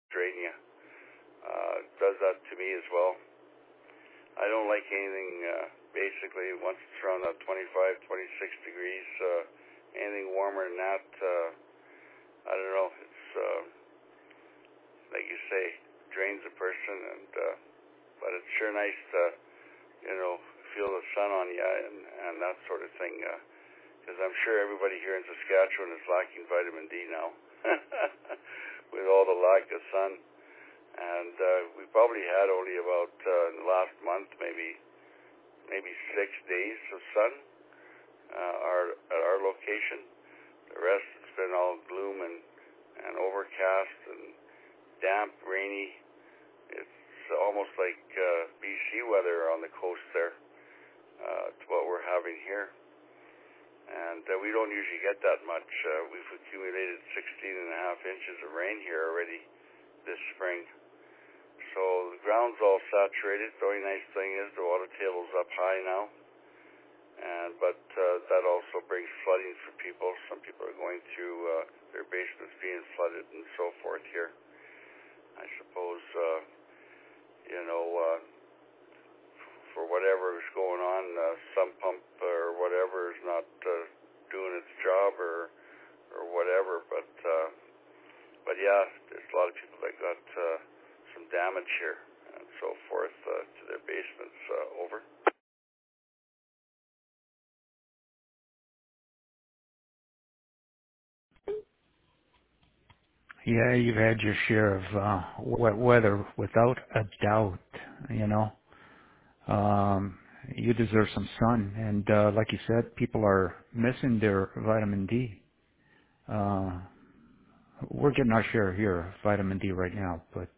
drain you. Does that to me as well. I don't like anything, basically, once it's around 25, 26 degrees, anything warmer than that, I don't know, it's, like you say, drains a person, and but it's sure nice to, feel the sun on you and that sort of thing, because I'm sure everybody here in Saskatchewan is lacking vitamin D now, with all the lack of sun. And we probably had only about in the last month, maybe 6 days of sun at our location. The rest it's been all gloom and overcast and damp, rainy. It's almost like BC weather on the coast there. It's what we're having here, and we don't usually get that much. We've accumulated 16.5 inches of rain here already this spring. So the ground's all saturated. The only nice thing is the water table's up high now, but that also brings flooding for people. Some people are going through their basements being flooded and so forth here. I suppose, for whatever is going on, some pump or whatever is not doing its job or whatever. But yeah, there's a lot of people that got some damage here and so forth to their basements. Over. Yeah, you've had your share of wet weather without a doubt, You deserve some sun, and like you said, people are missing their vitamin D. We're getting our share here of vitamin D right now, but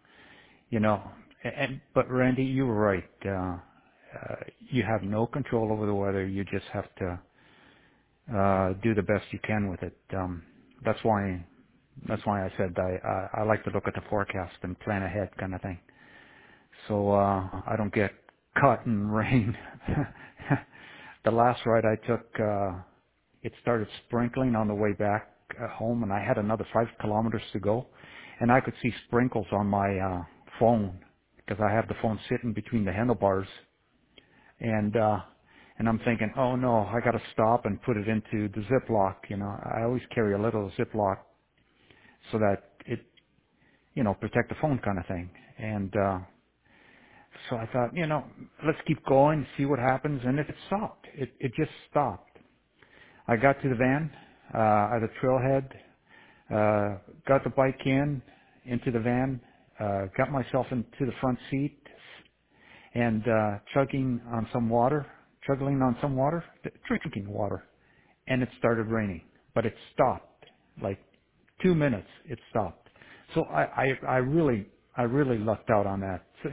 but Randy, you were right. You have no control over the weather. You just have to do the best you can with it. That's why I said I like to look at the forecast and plan ahead, kind of thing. So I don't get caught in rain. The last ride I took, it started sprinkling on the way back home, and I had another 5 kilometers to go, and I could see sprinkles on my phone because I have the phone sitting between the handlebars, and I'm thinking, oh no, I got to stop and put it into the Ziploc. I always carry a little Ziploc so that it, protect the phone, kind of thing, and so I thought, let's keep going, see what happens, and it stopped. It just stopped. I got to the van at the trailhead, got the bike into the van, got myself into the front seat, and chugging on some water, drinking water, and it started raining. But it stopped, like 2 minutes, it stopped. So I really lucked out on that. So,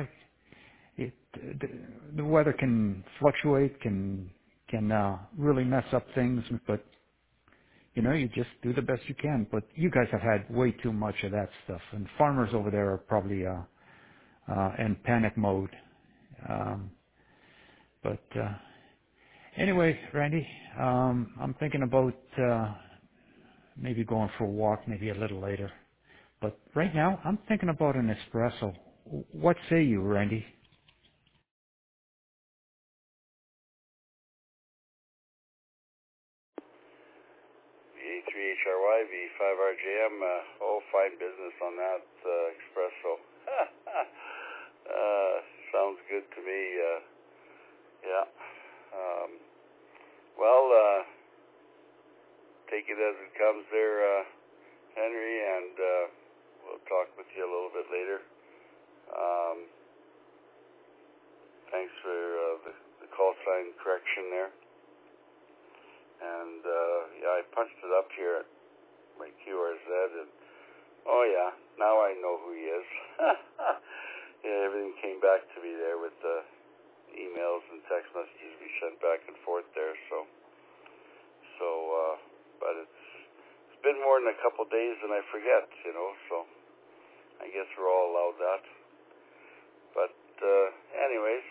the weather can fluctuate, can really mess up things, but you just do the best you can. But you guys have had way too much of that stuff, and farmers over there are probably in panic mode. But anyway, Randy, I'm thinking about maybe going for a walk, maybe a little later. But right now, I'm thinking about an espresso. What say you, Randy? V3HRY, V5RJM, fine business on that espresso. Sounds good to me. Yeah. Well, take it as it comes there, Henry, and we'll talk with you a little bit later. Thanks for the call sign correction there. And yeah, I punched it up here at my QRZ, and oh yeah, now I know who he is. Yeah, everything came back to me there with the emails and text messages we sent back and forth there. So but it's been more than a couple days, and I forget, So I guess we're all allowed that. But anyways,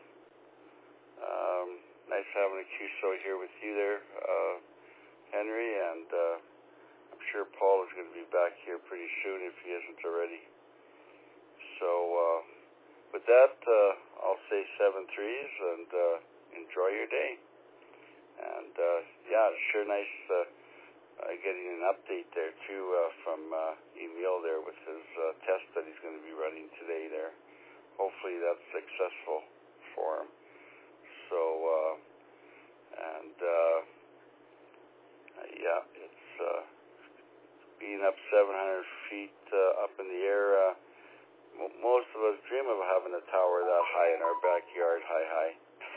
nice having a QSO here with you there, Henry, and I'm sure Paul is going to be back here pretty soon if he isn't already. So with that, I'll say 7 threes and enjoy your day. And yeah, it's sure nice getting an update there too from Emil there with his test that he's going to be running today there. Hopefully that's successful for him. So and yeah, it's being up 700 feet up in the air. Most of us dream of having a tower that high in our backyard, high.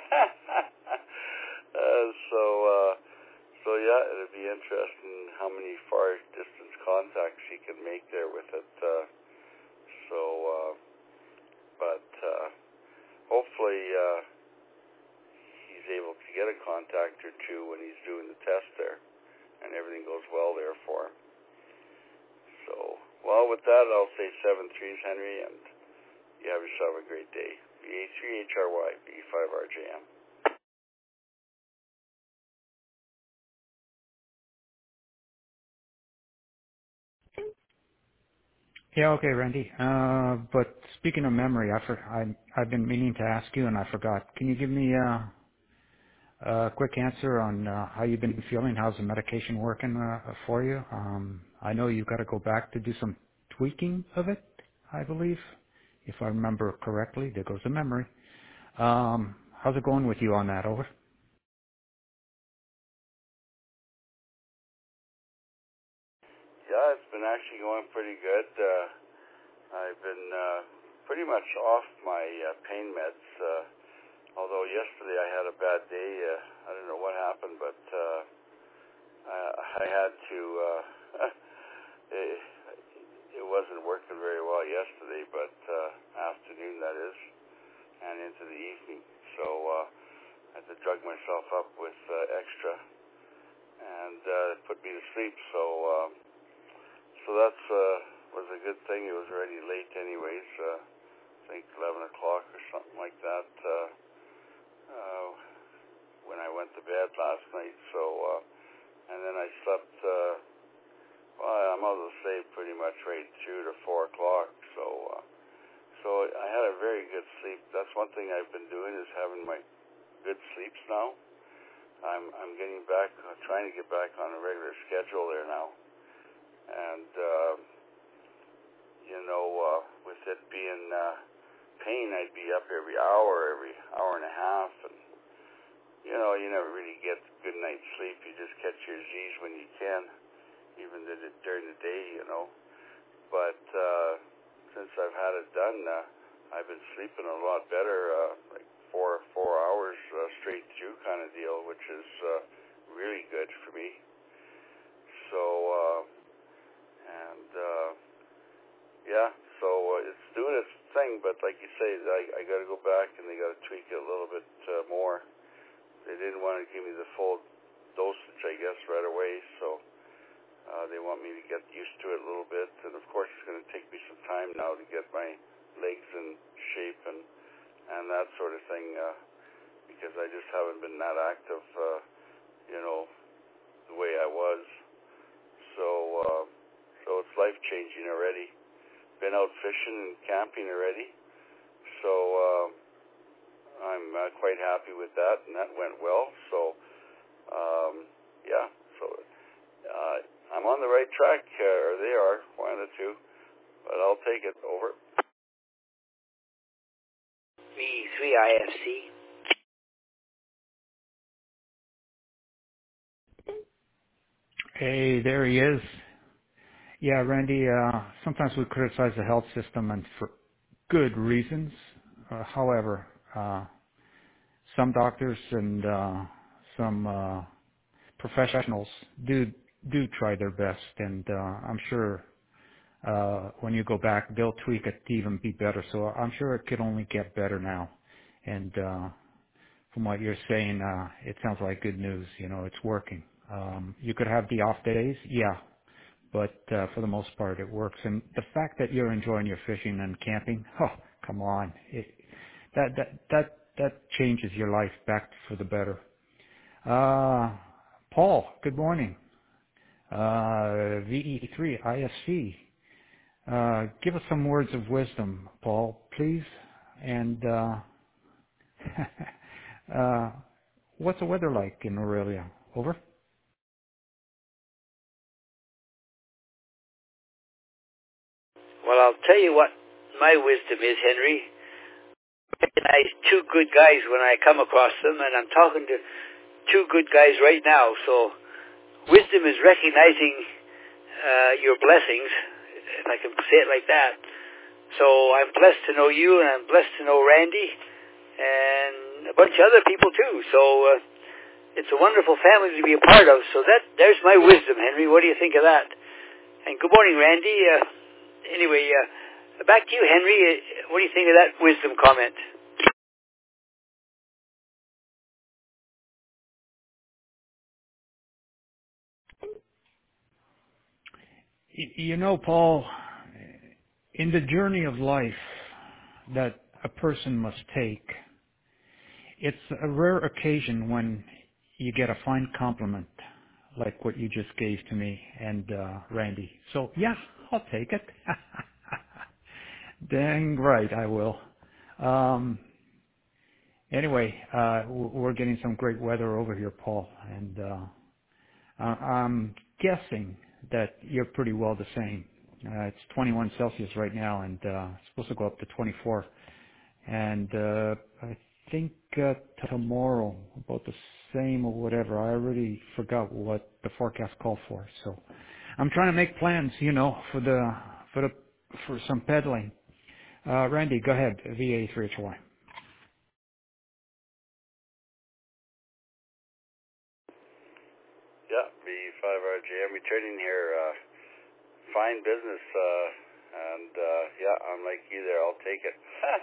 So yeah, it'll be interesting how many far distance contacts he can make there with it. But hopefully he's able to get a contact or two when he's doing the test there, and everything goes well there for him. So, well, with that, I'll say 7 threes, Henry, and you have yourself a great day. BA3HRY, B5RJM. Yeah, okay, Randy. But speaking of memory, I've been meaning to ask you and I forgot. Can you give me a quick answer on how you've been feeling? How's the medication working for you? I know you've got to go back to do some tweaking of it, I believe, if I remember correctly. There goes the memory. How's it going with you on that? Over. Yeah, it's been actually going pretty good. I've been pretty much off my pain meds, although yesterday I had a bad day. I don't know what happened, but I had to, it wasn't working very well yesterday, but afternoon that is, and into the evening. So I had to drug myself up with extra, and it put me to sleep. So that's was a good thing. It was already late anyways, I think 11 o'clock or something like that when I went to bed last night. So, and then I slept, well, I'm going to say pretty much right through to 4 o'clock. So I had a very good sleep. That's one thing I've been doing is having my good sleeps now. I'm getting back, trying to get back on a regular schedule there now. And, you know, with it being pain, I'd be up every hour and a half. And, you know, you never really get good night's sleep. You just catch your Z's when you can, even during the day, you know. But since I've had it done, I've been sleeping a lot better, like four hours straight through kind of deal, which is really good for me. So, yeah, so it's doing its thing, but like you say, I got to go back and they got to tweak it a little bit more. They didn't want to give me the full dosage, I guess, right away, so they want me to get used to it a little bit, and of course it's going to take me some time now to get my legs in shape and that sort of thing, because I just haven't been that active, you know, the way I was. So it's life-changing already. Been out fishing and camping already, so I'm quite happy with that, and that went well. So, yeah, so I'm on the right track, or they are, one of the two, but I'll take it. Over. V3IFC. Hey, there he is. Yeah, Randy, sometimes we criticize the health system and for good reasons. However, some doctors and some professionals do try their best, and I'm sure when you go back, they'll tweak it to even be better. So I'm sure it could only get better now. And from what you're saying, it sounds like good news. You know, it's working. You could have the off days, yeah, but for the most part, it works. And the fact that you're enjoying your fishing and camping, oh, come on, that changes your life back for the better. Paul, good morning. VE3 ISC. Give us some words of wisdom, Paul, please. And what's the weather like in Aurelia? Over? Well, I'll tell you what my wisdom is, Henry. I recognize two good guys when I come across them, and I'm talking to two good guys right now. So wisdom is recognizing your blessings, if I can say it like that. So I'm blessed to know you, and I'm blessed to know Randy, and a bunch of other people too. So it's a wonderful family to be a part of. So there's my wisdom, Henry. What do you think of that? And good morning, Randy. Anyway, back to you, Henry. What do you think of that wisdom comment? You know, Paul, in the journey of life that a person must take, it's a rare occasion when you get a fine compliment like what you just gave to me and Randy. So, yeah, I'll take it. Dang right, I will. Anyway, we're getting some great weather over here, Paul, and I'm guessing that you're pretty well the same. It's 21 Celsius right now, and it's supposed to go up to 24. And I think tomorrow about the same or whatever. I already forgot what the forecast called for. So I'm trying to make plans, you know, for some pedaling. Randy, go ahead. VA3HY. Yeah, V5RJ. I'm returning here. Fine business, and yeah, I'm like you there. I'll take it.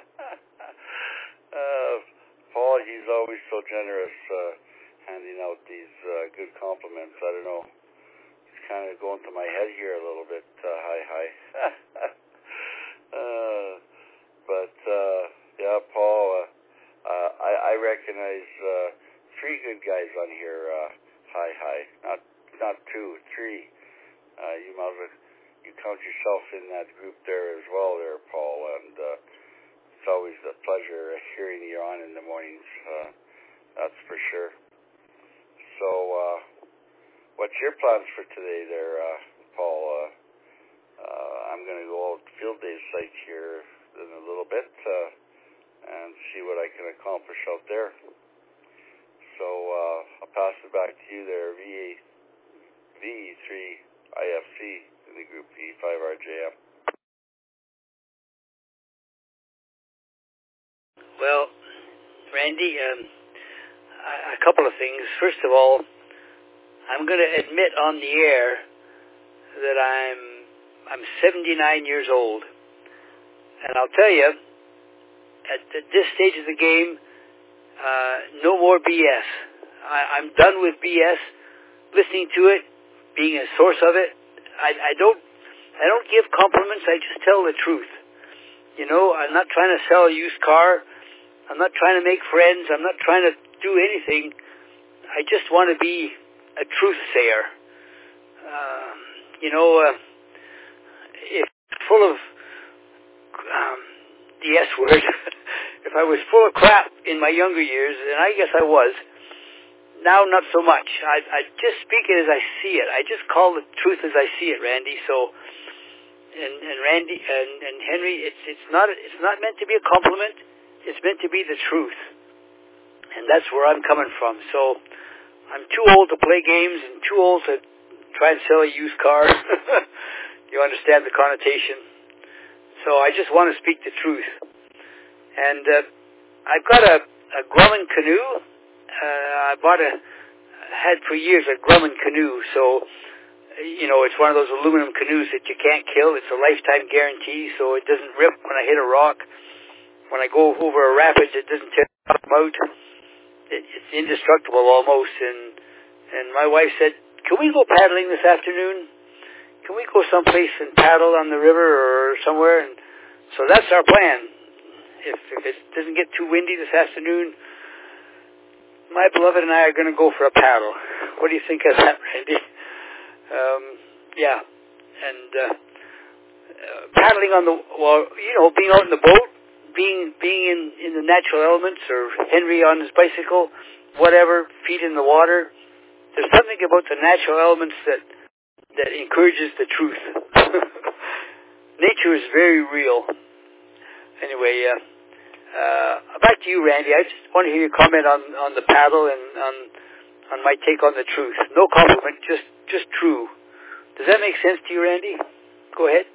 Paul, he's always so generous, handing out these good compliments. I don't know. It's kind of going to my head here a little bit. Hi. But yeah, Paul, I recognize three good guys on here. Hi. Not two, three. You might as well, you count yourself in that group there as well, there, Paul. And it's always a pleasure hearing you on in the mornings. That's for sure. So, what's your plans for today, there, Paul? I'm going to go out to Field Day site here in a little bit and see what I can accomplish out there. So I'll pass it back to you there, VE3 IFC in the group V5RJM. Well, Randy, a couple of things. First of all, I'm going to admit on the air that I'm 79 years old, and I'll tell you, at this stage of the game, no more BS. I'm done with BS. Listening to it, being a source of it, I don't give compliments. I just tell the truth. You know, I'm not trying to sell a used car. I'm not trying to make friends. I'm not trying to do anything. I just want to be a truth sayer. You know, if full of the S word, if I was full of crap in my younger years, and I guess I was, now not so much. I just speak it as I see it. I just call the truth as I see it, Randy. So, and Randy and Henry, it's not meant to be a compliment. It's meant to be the truth, and that's where I'm coming from. So, I'm too old to play games and too old to try and sell a used car. You understand the connotation. So I just want to speak the truth. And I've got a Grumman canoe. I had for years a Grumman canoe. So, you know, it's one of those aluminum canoes that you can't kill. It's a lifetime guarantee, so it doesn't rip when I hit a rock. When I go over a rapids, it doesn't tear them out. It's indestructible almost. And my wife said, "Can we go paddling this afternoon? Can we go someplace and paddle on the river or somewhere?" And so that's our plan. If it doesn't get too windy this afternoon, my beloved and I are going to go for a paddle. What do you think of that, Randy? Yeah, and paddling on the, well, you know, being out in the boat, being in the natural elements, or Henry on his bicycle, whatever, feet in the water. There's something about the natural elements that encourages the truth. Nature is very real. Anyway, back to you, Randy. I just want to hear your comment on the paddle and on my take on the truth. No compliment, just true. Does that make sense to you, Randy? Go ahead.